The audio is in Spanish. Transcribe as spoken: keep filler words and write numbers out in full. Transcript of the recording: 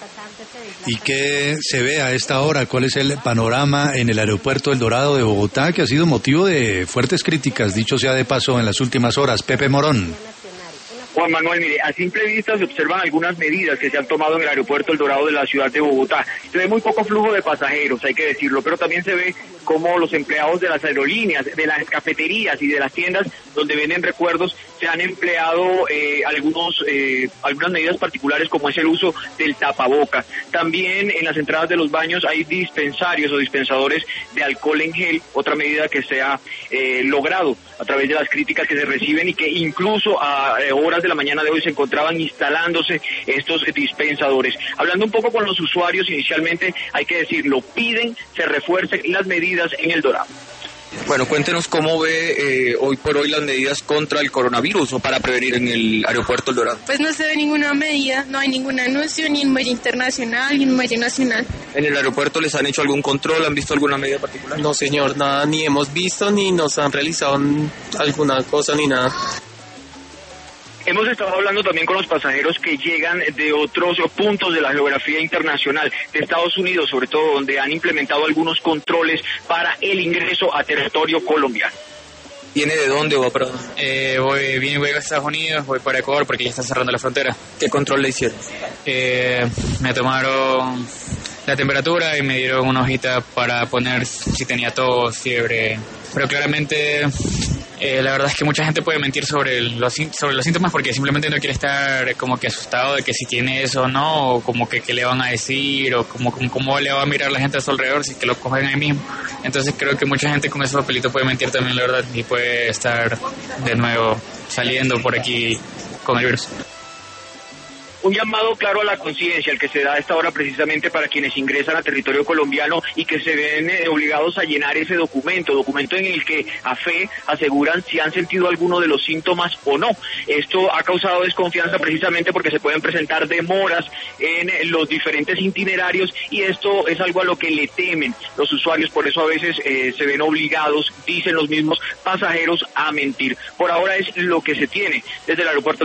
¿Y qué se ve a esta hora? ¿Cuál es el panorama en el aeropuerto El Dorado de Bogotá, que ha sido motivo de fuertes críticas, dicho sea de paso, en las últimas horas? Pepe Morón. Juan Manuel, mire, a simple vista se observan algunas medidas que se han tomado en el aeropuerto El Dorado de la ciudad de Bogotá. Se ve muy poco flujo de pasajeros, hay que decirlo, pero también se ve cómo los empleados de las aerolíneas, de las cafeterías y de las tiendas donde venden recuerdos se han empleado eh, algunos eh, algunas medidas particulares, como es el uso del tapabocas. También en las entradas de los baños hay dispensarios o dispensadores de alcohol en gel, otra medida que se ha eh, logrado a través de las críticas que se reciben y que incluso a eh, horas de la mañana de hoy se encontraban instalándose estos dispensadores. Hablando un poco con los usuarios, inicialmente hay que decirlo, piden se refuercen las medidas en El Dorado. Bueno, cuéntenos cómo ve eh, hoy por hoy las medidas contra el coronavirus o para prevenir en el aeropuerto El Dorado. Pues no se ve ninguna medida, no hay ningún anuncio ni en muelle internacional ni en muelle nacional. ¿En el aeropuerto les han hecho algún control? ¿Han visto alguna medida particular? No, señor, nada, ni hemos visto ni nos han realizado alguna cosa ni nada. Hemos estado hablando también con los pasajeros que llegan de otros puntos de la geografía internacional, de Estados Unidos sobre todo, donde han implementado algunos controles para el ingreso a territorio colombiano. ¿Viene de dónde o va para dónde? Eh, voy, vine, voy a Estados Unidos, voy para Ecuador porque ya están cerrando la frontera. ¿Qué control le hicieron? Eh, me tomaron la temperatura y me dieron una hojita para poner si tenía tos, fiebre. Pero claramente eh, la verdad es que mucha gente puede mentir sobre los, sobre los síntomas porque simplemente no quiere estar como que asustado de que si tiene eso o no, o como que qué le van a decir, o como, como cómo le va a mirar la gente a su alrededor si que lo cogen ahí mismo. Entonces creo que mucha gente con ese papelito puede mentir también, la verdad, y puede estar de nuevo saliendo por aquí con el virus. Un llamado claro a la conciencia, el que se da a esta hora precisamente para quienes ingresan a territorio colombiano y que se ven eh, obligados a llenar ese documento, documento en el que a fe aseguran si han sentido alguno de los síntomas o no. Esto ha causado desconfianza precisamente porque se pueden presentar demoras en eh, los diferentes itinerarios y esto es algo a lo que le temen los usuarios, por eso a veces eh, se ven obligados, dicen los mismos pasajeros, a mentir. Por ahora es lo que se tiene desde el aeropuerto